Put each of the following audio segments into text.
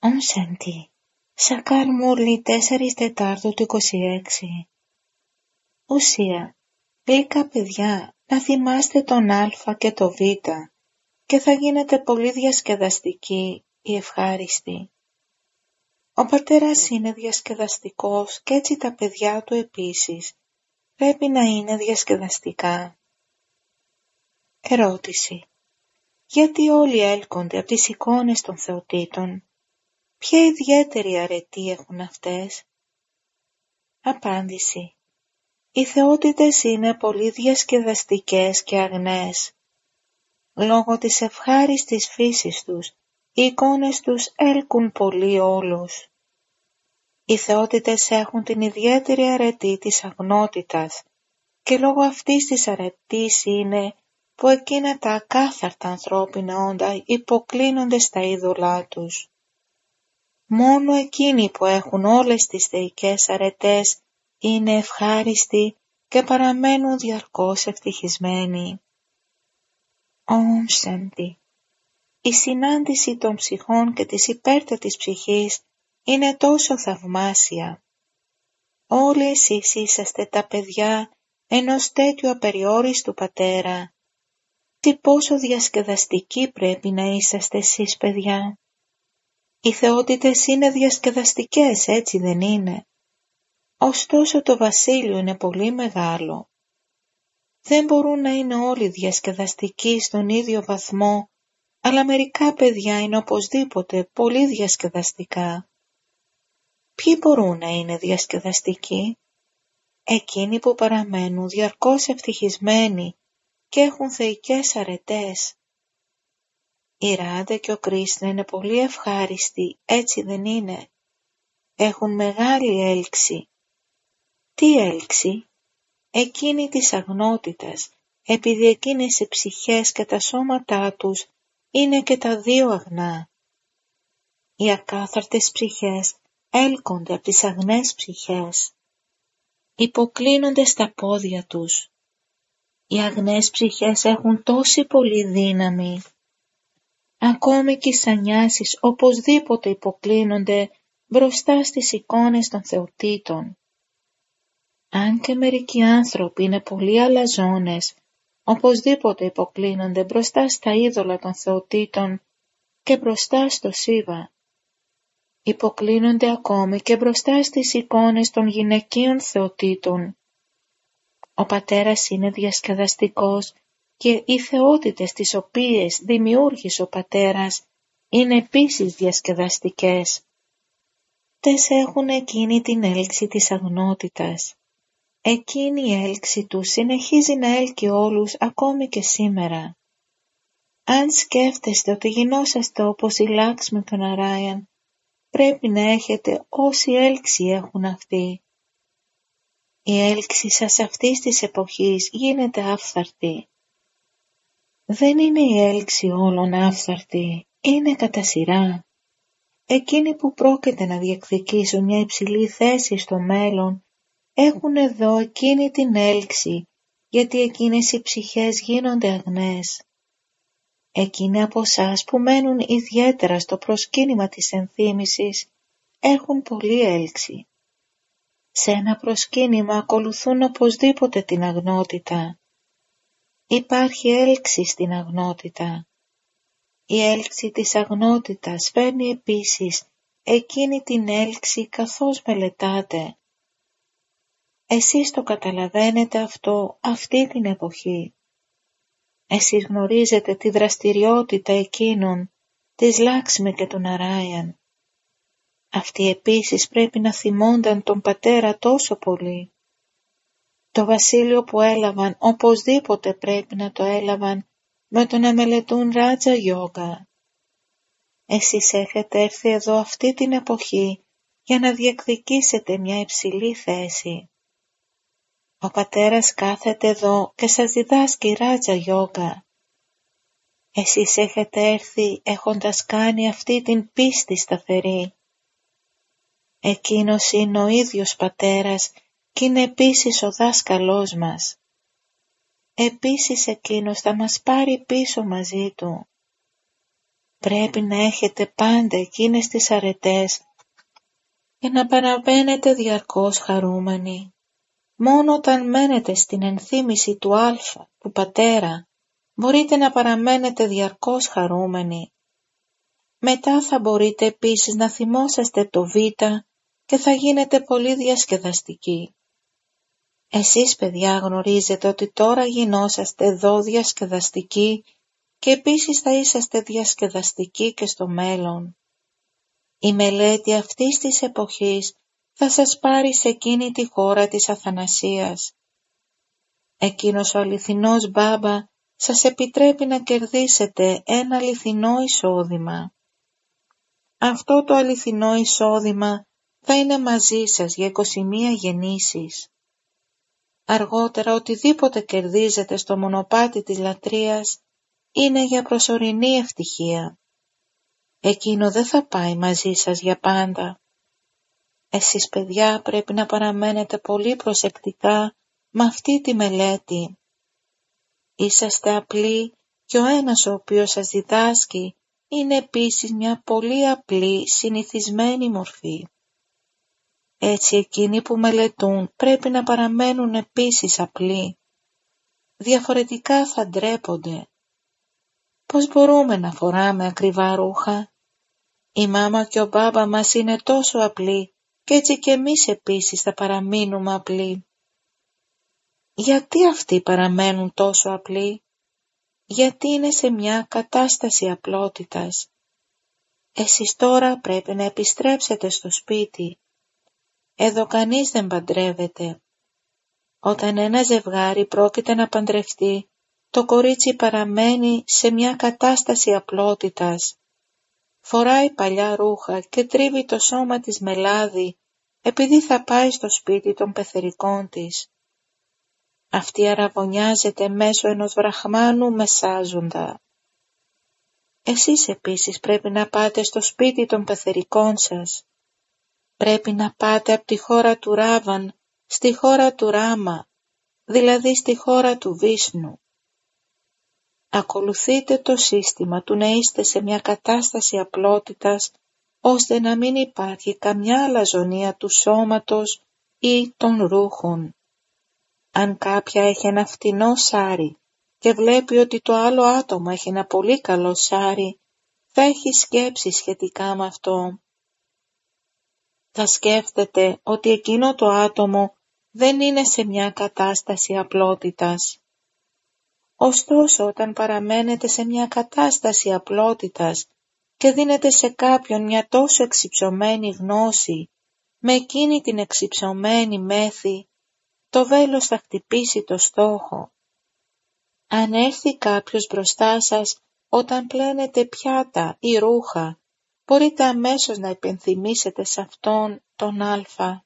Om Shanti. Σακάρ Μούρλι 4 του 26. Ουσία. Γλυκά παιδιά, να θυμάστε τον Α και το Β και θα γίνετε πολύ διασκεδαστικοί ή ευχάριστοι. Ο πατέρας είναι διασκεδαστικός και έτσι τα παιδιά του επίσης πρέπει να είναι διασκεδαστικά. Ερώτηση. Γιατί όλοι έλκονται από τις εικόνες των θεοτήτων? Ποια ιδιαίτερη αρετή έχουν αυτές? Απάντηση. Οι θεότητες είναι πολύ διασκεδαστικές και αγνές. Λόγω της ευχάριστης φύσης τους, οι εικόνες τους έλκουν πολύ όλους. Οι θεότητες έχουν την ιδιαίτερη αρετή της αγνότητας και λόγω αυτής της αρετής είναι που εκείνα τα ακάθαρτα ανθρώπινα όντα υποκλίνονται στα είδωλά τους. Μόνο εκείνοι που έχουν όλες τις θεϊκές αρετές είναι ευχάριστοι και παραμένουν διαρκώς ευτυχισμένοι. Om Shanti. Η συνάντηση των ψυχών και της υπέρτατης ψυχής είναι τόσο θαυμάσια. Όλοι εσείς είσαστε τα παιδιά ενός τέτοιου απεριόριστου πατέρα. Τι πόσο διασκεδαστικοί πρέπει να είσαστε εσείς παιδιά? Οι θεότητες είναι διασκεδαστικές, έτσι δεν είναι? Ωστόσο το βασίλειο είναι πολύ μεγάλο. Δεν μπορούν να είναι όλοι διασκεδαστικοί στον ίδιο βαθμό, αλλά μερικά παιδιά είναι οπωσδήποτε πολύ διασκεδαστικά. Ποιοι μπορούν να είναι διασκεδαστικοί? Εκείνοι που παραμένουν διαρκώς ευτυχισμένοι και έχουν θεϊκές αρετές. Η Ράντα και ο Κρίσνα είναι πολύ ευχάριστοι, έτσι δεν είναι? Έχουν μεγάλη έλξη. Τι έλξη? Εκείνη της αγνότητας, επειδή εκείνες οι ψυχές και τα σώματά τους είναι και τα δύο αγνά. Οι ακάθαρτες ψυχές έλκονται από τις αγνές ψυχές. Υποκλίνονται στα πόδια τους. Οι αγνές ψυχές έχουν τόση πολύ δύναμη. Ακόμη και οι σανιάσεις οπωσδήποτε υποκλίνονται μπροστά στις εικόνες των θεοτήτων. Αν και μερικοί άνθρωποι είναι πολύ αλαζόνες, οπωσδήποτε υποκλίνονται μπροστά στα είδωλα των θεοτήτων και μπροστά στο Σίβα. Υποκλίνονται ακόμη και μπροστά στις εικόνες των γυναικείων θεοτήτων. Ο πατέρας είναι διασκεδαστικός και οι θεότητες τις οποίες δημιούργησε ο πατέρας είναι επίσης διασκεδαστικές. Τες έχουν εκείνη την έλξη της αγνότητας. Εκείνη η έλξη του συνεχίζει να έλκει όλους ακόμη και σήμερα. Αν σκέφτεστε ότι γινόσαστε όπως η Λάξμη και ο Ναράιαν, πρέπει να έχετε όση έλξη έχουν αυτοί. Η έλξη σας αυτής της εποχής γίνεται άφθαρτη. Δεν είναι η έλξη όλων άφθαρτη, είναι κατά σειρά. Εκείνοι που πρόκειται να διεκδικήσουν μια υψηλή θέση στο μέλλον έχουν εδώ εκείνη την έλξη, γιατί εκείνες οι ψυχές γίνονται αγνές. Εκείνοι από εσάς που μένουν ιδιαίτερα στο προσκύνημα της ενθύμησης έχουν πολύ έλξη. Σε ένα προσκύνημα ακολουθούν οπωσδήποτε την αγνότητα. Υπάρχει έλξη στην αγνότητα. Η έλξη της αγνότητας φέρνει επίσης εκείνη την έλξη καθώς μελετάτε. Εσείς το καταλαβαίνετε αυτό αυτή την εποχή. Εσείς γνωρίζετε τη δραστηριότητα εκείνων, της Λάξμη και του Ναράιαν. Αυτοί επίσης πρέπει να θυμούνταν τον πατέρα τόσο πολύ. Το βασίλειο που έλαβαν οπωσδήποτε πρέπει να το έλαβαν με το να μελετούν Ράτζα Γιόγκα. Εσείς έχετε έρθει εδώ αυτή την εποχή για να διεκδικήσετε μια υψηλή θέση. Ο πατέρας κάθεται εδώ και σας διδάσκει Ράτζα Γιόγκα. Εσείς έχετε έρθει έχοντας κάνει αυτή την πίστη σταθερή. Εκείνος είναι ο ίδιος πατέρας και είναι επίσης ο δάσκαλός μας. Επίσης εκείνος θα μας πάρει πίσω μαζί του. πρέπει να έχετε πάντα εκείνες τις αρετές και να παραμένετε διαρκώς χαρούμενοι. Μόνο όταν μένετε στην ενθύμηση του Α, του Πατέρα, μπορείτε να παραμένετε διαρκώς χαρούμενοι. Μετά θα μπορείτε επίσης να θυμόσαστε το Β και θα γίνετε πολύ διασκεδαστικοί. Εσείς, παιδιά, γνωρίζετε ότι τώρα γινόσαστε εδώ διασκεδαστικοί και επίσης θα είσαστε διασκεδαστικοί και στο μέλλον. Η μελέτη αυτής της εποχής θα σας πάρει σε εκείνη τη χώρα της αθανασίας. Εκείνος ο αληθινός Μπάμπα σας επιτρέπει να κερδίσετε ένα αληθινό εισόδημα. Αυτό το αληθινό εισόδημα θα είναι μαζί σας για 21 γεννήσεις. Αργότερα οτιδήποτε κερδίζετε στο μονοπάτι της λατρείας είναι για προσωρινή ευτυχία. Εκείνο δεν θα πάει μαζί σας για πάντα. Εσείς, παιδιά, πρέπει να παραμένετε πολύ προσεκτικά με αυτή τη μελέτη. Είσαστε απλοί και ο ένας ο οποίος σας διδάσκει είναι επίσης μια πολύ απλή συνηθισμένη μορφή. Έτσι εκείνοι που μελετούν πρέπει να παραμένουν επίσης απλοί. Διαφορετικά θα ντρέπονται. Πώς μπορούμε να φοράμε ακριβά ρούχα? Η μάμα και ο μπάμπα μας είναι τόσο απλοί και έτσι και εμείς επίσης θα παραμείνουμε απλοί. Γιατί αυτοί παραμένουν τόσο απλοί? Γιατί είναι σε μια κατάσταση απλότητας. Εσείς τώρα πρέπει να επιστρέψετε στο σπίτι. Εδώ κανείς δεν παντρεύεται. Όταν ένα ζευγάρι πρόκειται να παντρευτεί, το κορίτσι παραμένει σε μια κατάσταση απλότητας. Φοράει παλιά ρούχα και τρίβει το σώμα της με λάδι, επειδή θα πάει στο σπίτι των πεθερικών της. Αυτή αραβωνιάζεται μέσω ενός βραχμάνου μεσάζοντα. Εσείς επίσης πρέπει να πάτε στο σπίτι των πεθερικών σας. Πρέπει να πάτε από τη χώρα του Ράβαν στη χώρα του Ράμα, δηλαδή στη χώρα του Βίσνου. Ακολουθείτε το σύστημα του να είστε σε μια κατάσταση απλότητας, ώστε να μην υπάρχει καμιά αλαζονία του σώματος ή των ρούχων. Αν κάποια έχει ένα φτηνό σάρι και βλέπει ότι το άλλο άτομο έχει ένα πολύ καλό σάρι, θα έχει σκέψη σχετικά με αυτό. Θα σκέφτεται ότι εκείνο το άτομο δεν είναι σε μια κατάσταση απλότητας. Ωστόσο, όταν παραμένετε σε μια κατάσταση απλότητας και δίνετε σε κάποιον μια τόσο εξυψωμένη γνώση, με εκείνη την εξυψωμένη μέθη, το βέλος θα χτυπήσει το στόχο. Αν έρθει κάποιος μπροστά σας όταν πλένετε πιάτα ή ρούχα, μπορείτε αμέσως να υπενθυμίσετε σε αυτόν τον Α.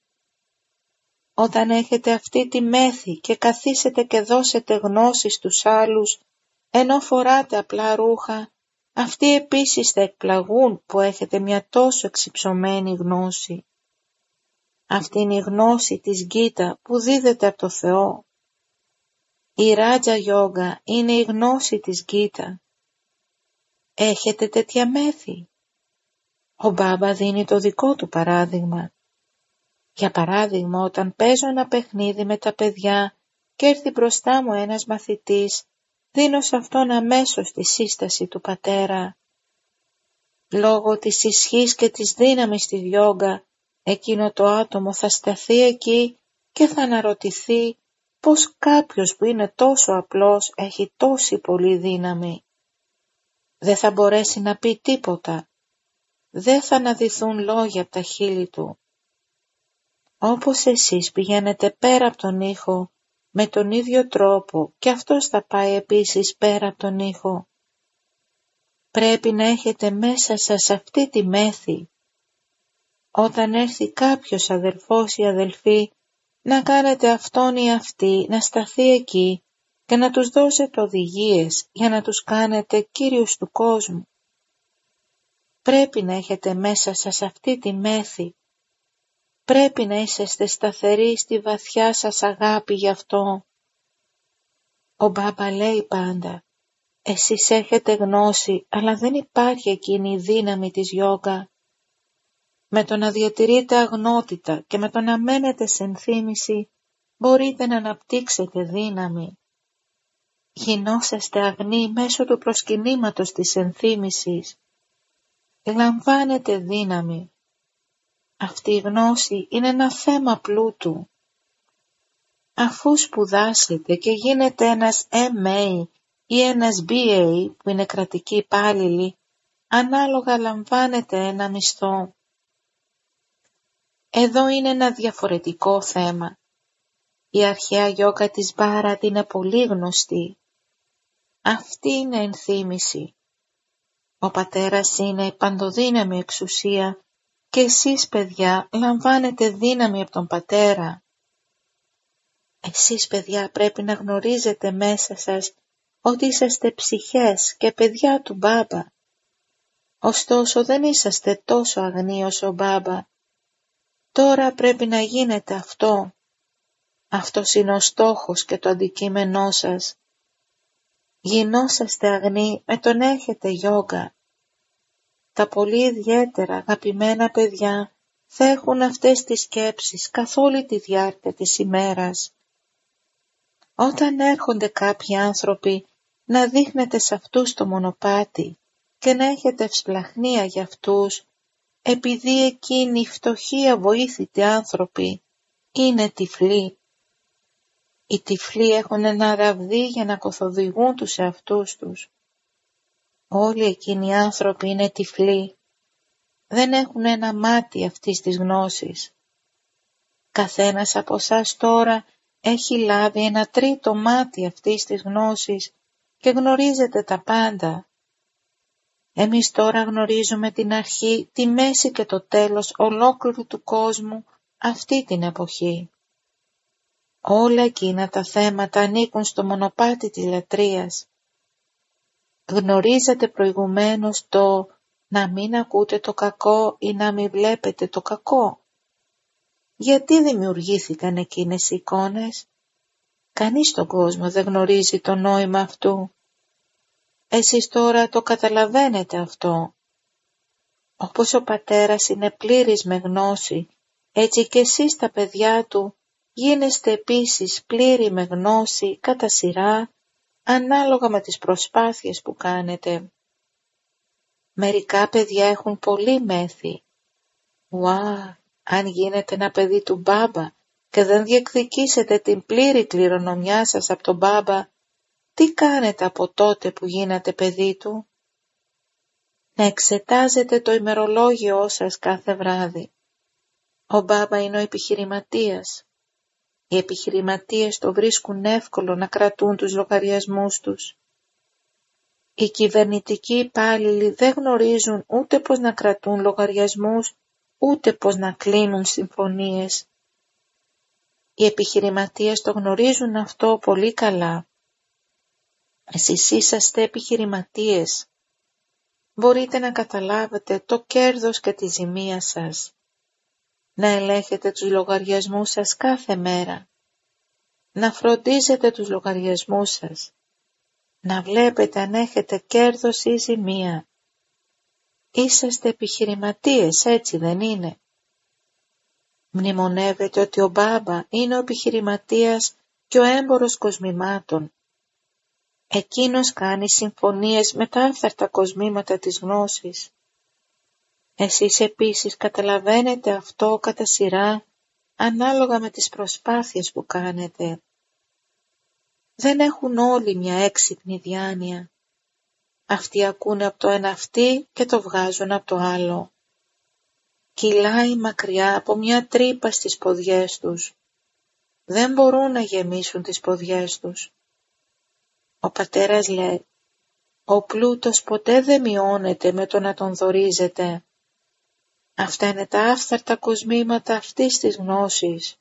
Όταν έχετε αυτή τη μέθη και καθίσετε και δώσετε γνώση στους άλλους, ενώ φοράτε απλά ρούχα, αυτοί επίσης θα εκπλαγούν που έχετε μια τόσο εξυψωμένη γνώση. Αυτή είναι η γνώση της Γκίτα που δίδεται από το Θεό. Η Ράτζα Γιόγκα είναι η γνώση της Γκίτα. Έχετε τέτοια μέθη? Ο Μπάμπα δίνει το δικό του παράδειγμα. Για παράδειγμα, όταν παίζω ένα παιχνίδι με τα παιδιά και έρθει μπροστά μου ένας μαθητής, δίνω σε αυτόν αμέσως τη σύσταση του πατέρα. Λόγω της ισχύς και της δύναμης της γιόγκα, εκείνο το άτομο θα σταθεί εκεί και θα αναρωτηθεί πως κάποιος που είναι τόσο απλός έχει τόση πολύ δύναμη. Δεν θα μπορέσει να πει τίποτα. Δεν θα αναδυθούν λόγια από τα χείλη του. Όπως εσείς πηγαίνετε πέρα από τον ήχο, με τον ίδιο τρόπο και αυτός θα πάει επίσης πέρα από τον ήχο. Πρέπει να έχετε μέσα σας αυτή τη μέθη. Όταν έρθει κάποιος αδελφός ή αδελφή, να κάνετε αυτόν ή αυτή να σταθεί εκεί και να τους δώσετε οδηγίες για να τους κάνετε κύριους του κόσμου. Πρέπει να έχετε μέσα σας αυτή τη μέθη. Πρέπει να είσαστε σταθεροί στη βαθιά σας αγάπη γι' αυτό. Ο Μπάμπα λέει πάντα, Εσείς έχετε γνώση, αλλά δεν υπάρχει εκείνη η δύναμη της γιόγκα. Με το να διατηρείτε αγνότητα και με το να μένετε σε ενθύμηση, μπορείτε να αναπτύξετε δύναμη. Γινόσαστε αγνοί μέσω του προσκυνήματος της ενθύμησης. Λαμβάνετε δύναμη. Αυτή η γνώση είναι ένα θέμα πλούτου. Αφού σπουδάσετε και γίνετε ένας MA ή ένας BA που είναι κρατικοί υπάλληλοι, ανάλογα λαμβάνετε ένα μισθό. Εδώ είναι ένα διαφορετικό θέμα. Η αρχαία γιόγκα της Μπάρατ είναι πολύ γνωστή. Αυτή είναι ενθύμηση. Ο πατέρας είναι η παντοδύναμη εξουσία και εσείς, παιδιά, λαμβάνετε δύναμη από τον πατέρα. Εσείς, παιδιά, πρέπει να γνωρίζετε μέσα σας ότι είσαστε ψυχές και παιδιά του Μπάμπα. Ωστόσο δεν είσαστε τόσο αγνοί όσο ο Μπάμπα. Τώρα πρέπει να γίνετε αυτό. Αυτός είναι ο στόχος και το αντικείμενό σας. Γινόσαστε αγνοί με τον έχετε γιόγκα. Τα πολύ ιδιαίτερα αγαπημένα παιδιά θα έχουν αυτές τις σκέψεις καθ' όλη τη διάρκεια της ημέρας. Όταν έρχονται κάποιοι άνθρωποι, να δείχνετε σε αυτούς το μονοπάτι και να έχετε ευσπλαχνία για αυτούς, επειδή εκείνοι οι φτωχοί αβοήθητοι άνθρωποι είναι τυφλοί. Οι τυφλοί έχουν ένα ραβδί για να καθοδηγούν τους εαυτούς τους. Όλοι εκείνοι οι άνθρωποι είναι τυφλοί. Δεν έχουν ένα μάτι αυτής της γνώσης. Καθένας από εσάς τώρα έχει λάβει ένα τρίτο μάτι αυτής της γνώσης και γνωρίζετε τα πάντα. Εμείς τώρα γνωρίζουμε την αρχή, τη μέση και το τέλος ολόκληρου του κόσμου αυτή την εποχή. Όλα εκείνα τα θέματα ανήκουν στο μονοπάτι της λατρείας. Γνωρίζετε προηγουμένως το να μην ακούτε το κακό ή να μην βλέπετε το κακό. Γιατί δημιουργήθηκαν εκείνες οι εικόνες? Κανείς στον κόσμο δεν γνωρίζει το νόημα αυτού. Εσείς τώρα το καταλαβαίνετε αυτό. Όπως ο πατέρας είναι πλήρης με γνώση, έτσι και εσείς τα παιδιά του γίνεστε επίσης πλήρη με γνώση κατά σειρά, ανάλογα με τις προσπάθειες που κάνετε. Μερικά παιδιά έχουν πολύ μέθη. Αν γίνετε ένα παιδί του Μπάμπα και δεν διεκδικήσετε την πλήρη κληρονομιά σας από τον Μπάμπα, τι κάνετε από τότε που γίνατε παιδί του? Να εξετάζετε το ημερολόγιό σας κάθε βράδυ. Ο Μπάμπα είναι ο επιχειρηματίας. Οι επιχειρηματίες το βρίσκουν εύκολο να κρατούν τους λογαριασμούς τους. Οι κυβερνητικοί υπάλληλοι δεν γνωρίζουν ούτε πώς να κρατούν λογαριασμούς, ούτε πώς να κλείνουν συμφωνίες. Οι επιχειρηματίες το γνωρίζουν αυτό πολύ καλά. Εσείς είσαστε επιχειρηματίες. Μπορείτε να καταλάβετε το κέρδος και τη ζημία σας. Να ελέγχετε τους λογαριασμούς σας κάθε μέρα. Να φροντίζετε τους λογαριασμούς σας. Να βλέπετε αν έχετε κέρδος ή ζημία. Είσαστε επιχειρηματίες, έτσι δεν είναι? Μνημονεύετε ότι ο Μπάμπα είναι ο επιχειρηματίας και ο έμπορος κοσμημάτων. Εκείνος κάνει συμφωνίες με τα άφθαρτα κοσμήματα της γνώσης. Εσείς επίσης καταλαβαίνετε αυτό κατά σειρά, ανάλογα με τις προσπάθειες που κάνετε. Δεν έχουν όλοι μια έξυπνη διάνοια. Αυτοί ακούνε από το ένα αυτή και το βγάζουν από το άλλο. Κυλάει μακριά από μια τρύπα στις ποδιές τους. Δεν μπορούν να γεμίσουν τις ποδιές τους. Ο πατέρας λέει, ο πλούτος ποτέ δεν μειώνεται με το να τον δωρίζετε. Αυτά είναι τα άφθαρτα κοσμήματα αυτής της γνώσης.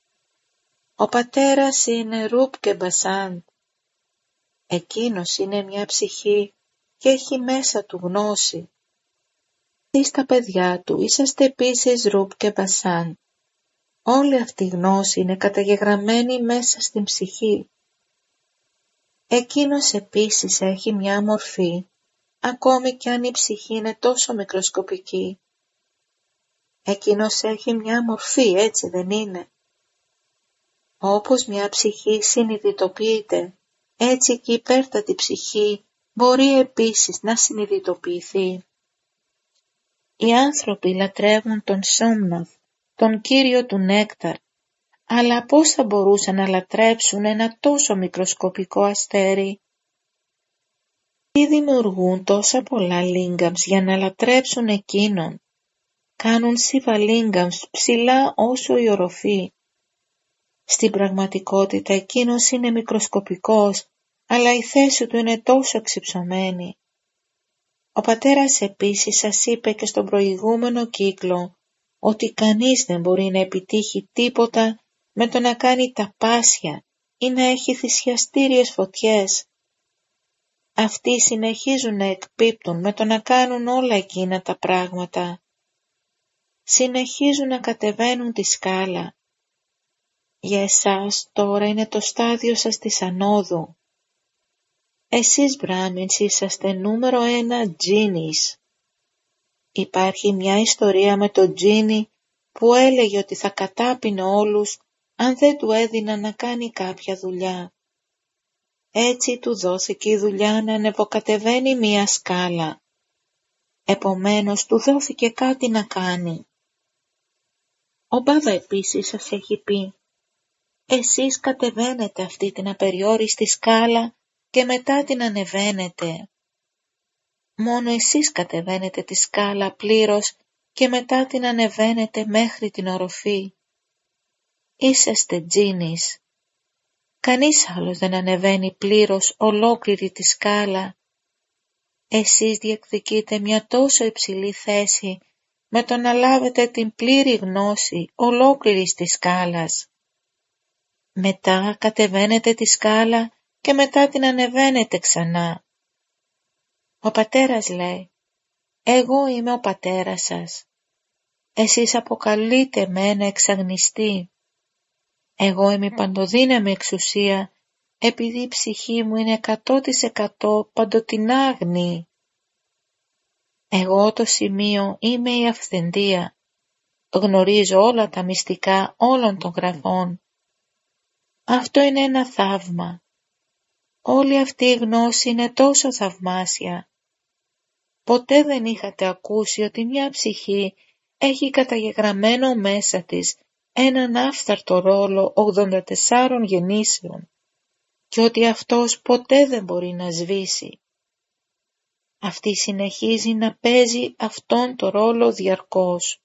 Ο πατέρας είναι Ρουπ και Μπασάντ. Εκείνος είναι μια ψυχή και έχει μέσα του γνώση. Εσείς τα παιδιά του είσαστε επίσης Ρουπ και Μπασάντ. Όλη αυτή η γνώση είναι καταγεγραμμένη μέσα στην ψυχή. Εκείνος επίσης έχει μια μορφή, ακόμη κι αν η ψυχή είναι τόσο μικροσκοπική. Εκείνος έχει μια μορφή, έτσι δεν είναι? Όπως μια ψυχή συνειδητοποιείται, έτσι και η υπέρτατη ψυχή μπορεί επίσης να συνειδητοποιηθεί. Οι άνθρωποι λατρεύουν τον Σόμναθ, τον κύριο του νέκταρ, αλλά πώς θα μπορούσαν να λατρέψουν ένα τόσο μικροσκοπικό αστέρι? Τι δημιουργούν τόσα πολλά λίγκαμς για να λατρέψουν εκείνον? Κάνουν σίβα λίγκαμς ψηλά όσο η οροφή. Στην πραγματικότητα εκείνος είναι μικροσκοπικός, αλλά η θέση του είναι τόσο εξυψωμένη. Ο πατέρας επίσης σας είπε και στον προηγούμενο κύκλο ότι κανείς δεν μπορεί να επιτύχει τίποτα με το να κάνει ταπάσια ή να έχει θυσιαστήριες φωτιές. Αυτοί συνεχίζουν να εκπίπτουν με το να κάνουν όλα εκείνα τα πράγματα. Συνεχίζουν να κατεβαίνουν τη σκάλα. Για εσάς τώρα είναι το στάδιο σας της ανόδου. Εσείς Μπράμινς είσαστε νούμερο 1 τζίνις. Υπάρχει μια ιστορία με τον τζίνι που έλεγε ότι θα κατάπινε όλους αν δεν του έδιναν να κάνει κάποια δουλειά. Έτσι του δόθηκε η δουλειά να ανεβοκατεβαίνει μια σκάλα. Επομένως του δόθηκε κάτι να κάνει. Ο Μπάβα επίσης σας έχει πει: εσείς κατεβαίνετε αυτή την απεριόριστη σκάλα και μετά την ανεβαίνετε. Μόνο εσείς κατεβαίνετε τη σκάλα πλήρως και μετά την ανεβαίνετε μέχρι την οροφή. Είσαστε τζίνις. Κανείς άλλος δεν ανεβαίνει πλήρως ολόκληρη τη σκάλα. Εσείς διεκδικείτε μια τόσο υψηλή θέση με το να λάβετε την πλήρη γνώση ολόκληρης της σκάλας. Μετά κατεβαίνετε τη σκάλα και μετά την ανεβαίνετε ξανά. Ο πατέρας λέει: εγώ είμαι ο πατέρας σας. Εσείς αποκαλείτε με ένα εξαγνιστή. Εγώ είμαι η παντοδύναμη εξουσία, επειδή η ψυχή μου είναι 100% παντοτινά αγνή. Εγώ το σημείο είμαι η αυθεντία. Γνωρίζω όλα τα μυστικά όλων των γραφών. Αυτό είναι ένα θαύμα. Όλη αυτή η γνώση είναι τόσο θαυμάσια. Ποτέ δεν είχατε ακούσει ότι μια ψυχή έχει καταγεγραμμένο μέσα της έναν άφθαρτο ρόλο 84 γεννήσεων και ότι αυτός ποτέ δεν μπορεί να σβήσει. Αυτή συνεχίζει να παίζει αυτόν το ρόλο διαρκώς.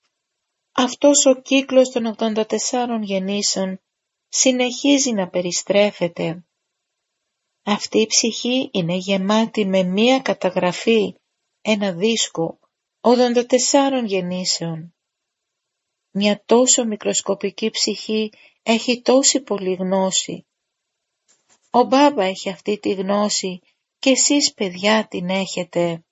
Αυτός ο κύκλος των 84 γεννήσεων συνεχίζει να περιστρέφεται. Αυτή η ψυχή είναι γεμάτη με μία καταγραφή, ένα δίσκο 84 γεννήσεων. Μια τόσο μικροσκοπική ψυχή έχει τόση πολλή γνώση. Ο Μπάμπα έχει αυτή τη γνώση και εσείς παιδιά την έχετε.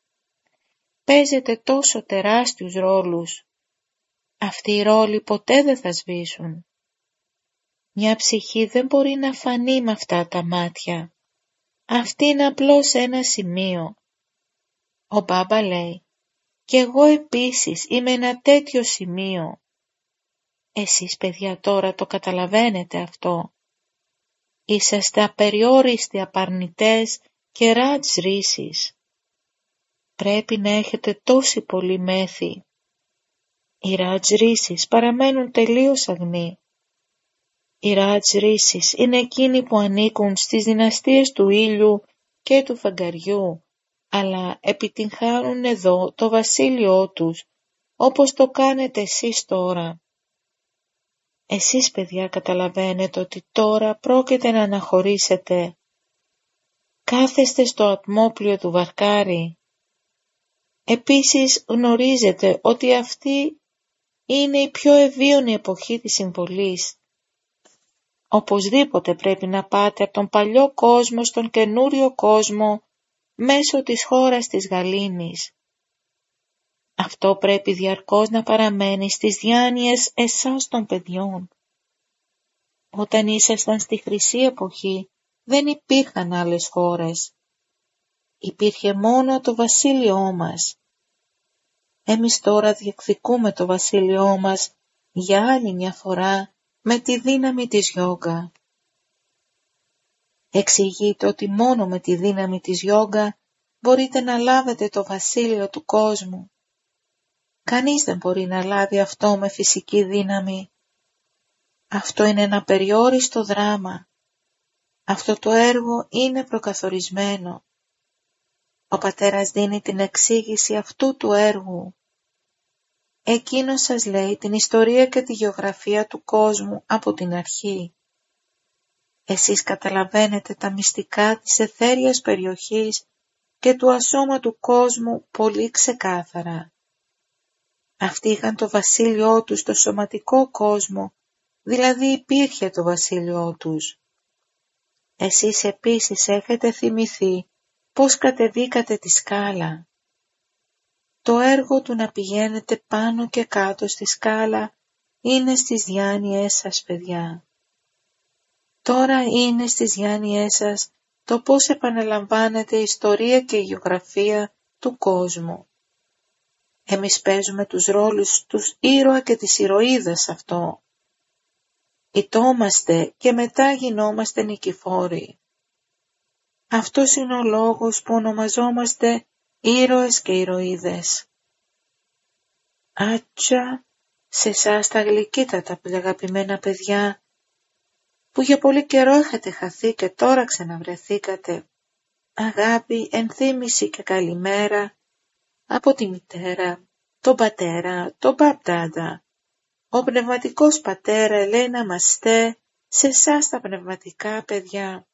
Παίζετε τόσο τεράστιους ρόλους. Αυτοί οι ρόλοι ποτέ δεν θα σβήσουν. Μια ψυχή δεν μπορεί να φανεί με αυτά τα μάτια. Αυτή είναι απλώς ένα σημείο. Ο Μπάμπα λέει: «Κι εγώ επίσης είμαι ένα τέτοιο σημείο». Εσείς παιδιά τώρα το καταλαβαίνετε αυτό. Είσαστε απεριόριστοι απαρνητές και ράτζ ρίσεις. Πρέπει να έχετε τόση πολύ μέθη. Οι ράτζ ρίσεις παραμένουν τελείως αγνοί. Οι ράτζ ρίσεις είναι εκείνοι που ανήκουν στις δυναστείες του ήλιου και του φεγγαριού, αλλά επιτυγχάνουν εδώ το βασίλειό τους, όπως το κάνετε εσείς τώρα. Εσείς παιδιά καταλαβαίνετε ότι τώρα πρόκειται να αναχωρήσετε. Κάθεστε στο ατμόπλιο του Βαρκάρι. Επίσης γνωρίζετε ότι αυτή είναι η πιο ευίωνη εποχή της συμβολής. Οπωσδήποτε πρέπει να πάτε από τον παλιό κόσμο στον καινούριο κόσμο μέσω της χώρας της γαλήνης. Αυτό πρέπει διαρκώς να παραμένει στις διάνοιες εσάς των παιδιών. Όταν ήσασταν στη χρυσή εποχή, δεν υπήρχαν άλλες χώρες. Υπήρχε μόνο το βασίλειό μας. Εμείς τώρα διεκδικούμε το βασίλειό μας για άλλη μια φορά με τη δύναμη της γιόγκα. Εξηγείται ότι μόνο με τη δύναμη της γιόγκα μπορείτε να λάβετε το βασίλειο του κόσμου. Κανείς δεν μπορεί να λάβει αυτό με φυσική δύναμη. Αυτό είναι ένα περιόριστο δράμα. Αυτό το έργο είναι προκαθορισμένο. Ο πατέρας δίνει την εξήγηση αυτού του έργου. Εκείνος σας λέει την ιστορία και τη γεωγραφία του κόσμου από την αρχή. Εσείς καταλαβαίνετε τα μυστικά της αιθέριας περιοχής και του ασώματου κόσμου πολύ ξεκάθαρα. Αυτοί είχαν το βασίλειό τους στο σωματικό κόσμο, δηλαδή υπήρχε το βασίλειό τους. Εσείς επίσης έχετε θυμηθεί πώς κατεβήκατε τη σκάλα. Το έργο του να πηγαίνετε πάνω και κάτω στη σκάλα είναι στις διάνοιές σας, παιδιά. Τώρα είναι στις διάνοιές σας το πώς επαναλαμβάνεται η ιστορία και η γεωγραφία του κόσμου. Εμείς παίζουμε τους ρόλους τους ήρωα και της ηρωίδας αυτό. Ηττόμαστε και μετά γινόμαστε νικηφόροι. Αυτός είναι ο λόγος που ονομαζόμαστε ήρωες και ηρωίδες. Άτσα, σε εσάς τα γλυκύτατα αγαπημένα παιδιά, που για πολύ καιρό είχατε χαθεί και τώρα ξαναβρεθήκατε. Αγάπη, ενθύμηση και καλημέρα από τη μητέρα, τον πατέρα, τον παπτάντα. Ο πνευματικός πατέρα λέει να είμαστε σε εσάς τα πνευματικά παιδιά.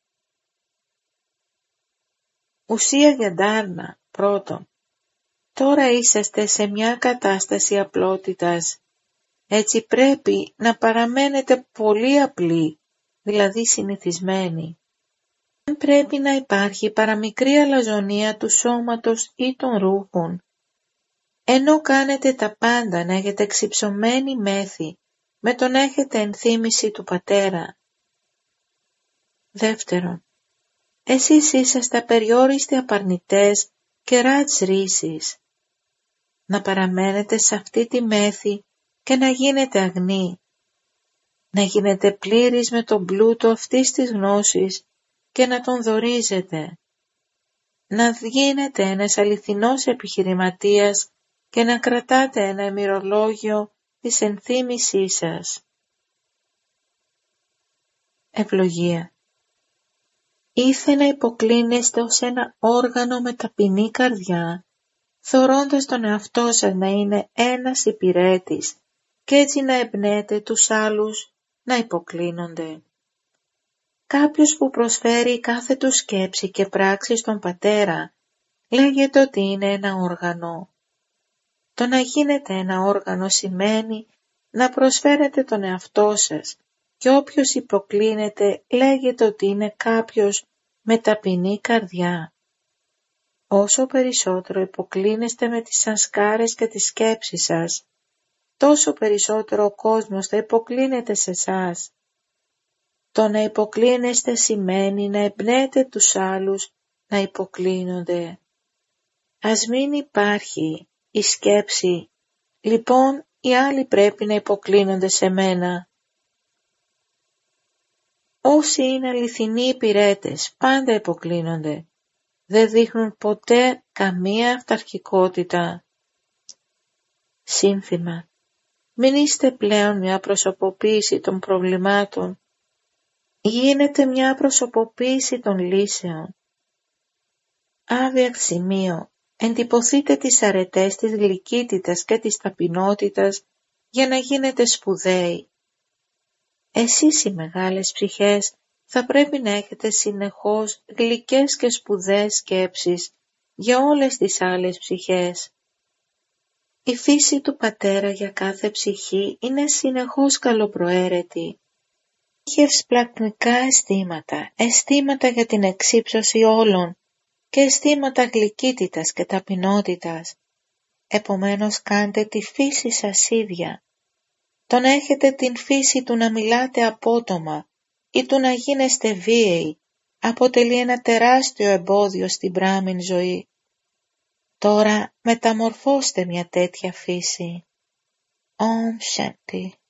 Ουσία για ντάρνα, πρώτον. Τώρα είσαστε σε μια κατάσταση απλότητας. Έτσι πρέπει να παραμένετε πολύ απλοί, δηλαδή συνηθισμένοι. Δεν πρέπει να υπάρχει παραμικρή αλαζονία του σώματος ή των ρούχων. Ενώ κάνετε τα πάντα να έχετε εξυψωμένη μέθη, με τον έχετε ενθύμηση του πατέρα. Δεύτερον, εσείς είσαστε απεριόριστοι απαρνητές και ράτς ρίσης. Να παραμένετε σε αυτή τη μέθη και να γίνετε αγνοί. Να γίνετε πλήρης με τον πλούτο αυτής της γνώσης και να τον δωρίζετε. Να γίνετε ένας αληθινός επιχειρηματίας και να κρατάτε ένα ημερολόγιο της ενθύμησής σας. Ευλογία. Ήθε να υποκλίνεστε ως ένα όργανο με ταπεινή καρδιά, θεωρώντας τον εαυτό σας να είναι ένας υπηρέτης και έτσι να εμπνέετε τους άλλους να υποκλίνονται. Κάποιος που προσφέρει κάθε του σκέψη και πράξη στον πατέρα λέγεται ότι είναι ένα όργανο. Το να γίνετε ένα όργανο σημαίνει να προσφέρετε τον εαυτό σας και όποιος υποκλίνεται λέγεται ότι είναι κάποιος με ταπεινή καρδιά. Όσο περισσότερο υποκλίνεστε με τις σανσκάρες και τις σκέψεις σας, τόσο περισσότερο ο κόσμος θα υποκλίνεται σε εσάς. Το να υποκλίνεστε σημαίνει να εμπνέετε τους άλλους να υποκλίνονται. Ας μην υπάρχει η σκέψη, λοιπόν οι άλλοι πρέπει να υποκλίνονται σε μένα. Όσοι είναι αληθινοί υπηρέτες πάντα υποκλίνονται. Δεν δείχνουν ποτέ καμία αυταρχικότητα. Σύνθημα. Μην είστε πλέον μια προσωποποίηση των προβλημάτων. Γίνετε μια προσωποποίηση των λύσεων. Άβιακ σημείο. Εντυπωθείτε τις αρετές της γλυκύτητας και της ταπεινότητας για να γίνετε σπουδαίοι. Εσείς οι μεγάλες ψυχές θα πρέπει να έχετε συνεχώς γλυκές και σπουδαίες σκέψεις για όλες τις άλλες ψυχές. Η φύση του πατέρα για κάθε ψυχή είναι συνεχώς καλοπροαίρετη. Έχει ευσπλαγχνικά αισθήματα για την εξύψωση όλων και αισθήματα γλυκύτητας και ταπεινότητας. Επομένως κάντε τη φύση σας ίδια. Το να έχετε την φύση του να μιλάτε απότομα ή του να γίνεστε βίαιοι αποτελεί ένα τεράστιο εμπόδιο στην μπράμην ζωή. Τώρα μεταμορφώστε μια τέτοια φύση. Om Shanti.